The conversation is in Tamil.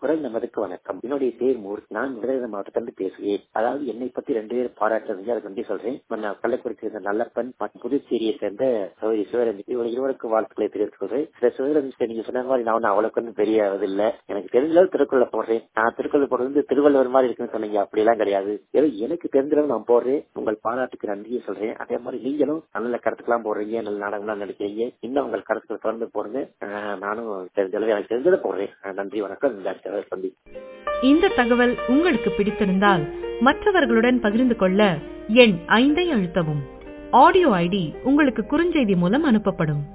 குரல் நமதுக்கு வணக்கம். என்னுடைய பேர் மூர்த்தி. நான் விருதுநகர் மாவட்டத்திலிருந்து பேசுகிறேன். அதாவது என்னை பத்தி 2 பேர் பாராட்டுறது, அதுக்கு நன்றி சொல்றேன். நான் கள்ளக்குறிச்சி சேர்ந்த நல்லப்பன் மற்றும் புதுச்சேரியை சேர்ந்த சகோதரி சிவரஞ்சி, இருவருக்கு வாழ்த்துக்களை தெரிவித்துக் கொள்றேன். சிவரஞ்சி, நீங்க சொன்ன மாதிரி நான் அவ்வளவுக்கு பெரிய இது இல்ல, எனக்கு தெரிஞ்சளவு திருக்குறளை போடுறேன். நான் திருக்குறள் போடுறது திருவள்ளுவர் மாதிரி இருக்குன்னு சொன்னீங்க, அப்படியெல்லாம் கிடையாது. ஏதோ எனக்கு தெரிஞ்சளவு நான் போடுறேன். உங்கள் பாராட்டுக்கு நன்றியை சொல்றேன். அதே மாதிரி நீங்களும் நல்ல கருத்துக்கெல்லாம் போடுறீங்க, நல்ல நாடகம்லாம் நடிக்கிறீங்க. இன்னும் உங்கள் கருத்துக்களை தொடர்ந்து போடுங்க. நானும் தெரிஞ்சளவு எனக்கு தெரிஞ்சதை போடுறேன். நன்றி, வணக்கம். இந்த தகவல் உங்களுக்கு பிடித்திருந்தால் மற்றவர்களுடன் பகிர்ந்து கொள்ள எண் 5 அழுத்தவும். ஆடியோ ஐடி உங்களுக்கு குறுஞ்செய்தி மூலம் அனுப்பப்படும்.